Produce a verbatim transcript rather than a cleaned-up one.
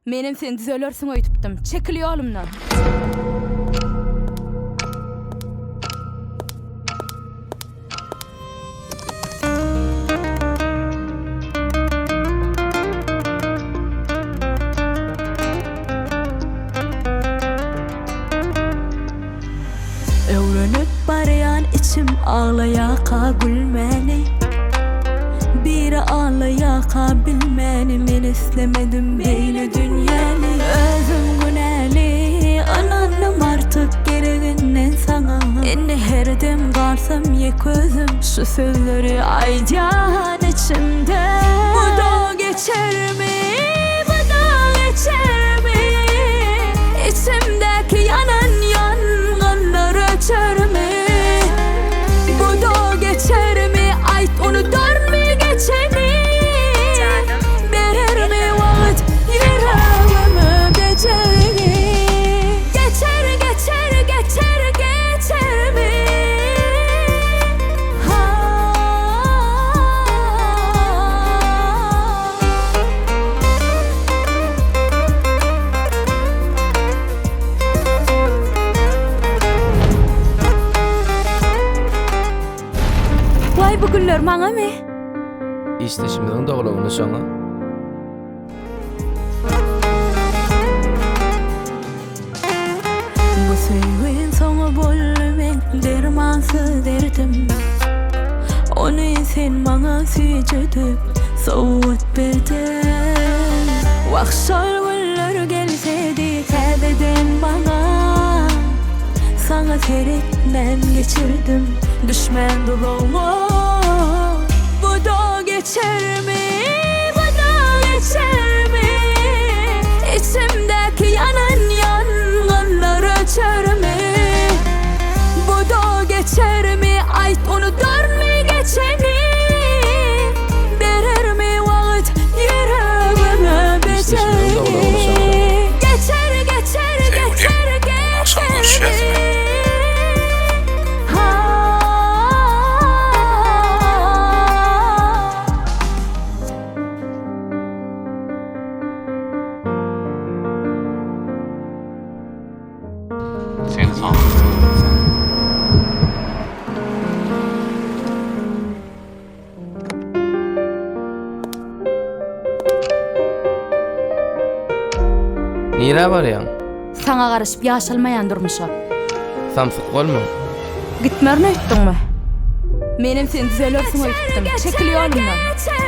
Menem sen düzelersin öýtüpdim. Çekil ýolumdan. Öwrenip barýan içim ağlaýaka gülmeli. Bir ağlaýaka bilmeni men islemedim beýle dünýäni. Özüm günäli ananım artık gereginden sana. Enne herdem galsam ýek özüm şu sözleri aýdýan içimde. Bu da geçermi? Bu da geçermi? İçimdeki yanan yangınlar öçermi? Bu da geçermi? Ayt onu dönmü geçeni? Berer mi vakit yüreğime beceri? Geçer geçer geçer geçer mi? Ha. Vay bu günler maňa mı? İşte şimdiden dogulagynda şoňa. Bu sevgin soňa bolmen dermansız derdim. Onu sen maňa süýjedip sowut berdin. Wagşal günler gelsedi täzeden maňa. Sana terekden geçirdim düşman doluğu. Bu da geçer mi? Bu da geçer mi? İçimdeki yanan yangınlar öçer mi? Bu da geçer mi? Ayt onu dönmü geçeni? Berer mi vakit yüreğime beceri? Geçer geçer geçer geçer mi? Seni sağlıklı. Nire barýan? Saňa garaşyp ýaşalmaýan durmuşa. Samsyk bolma. Gitmärni öýtdiňmi? Menem sen düzelersin öýtüpdim. Çekil ýolumdan.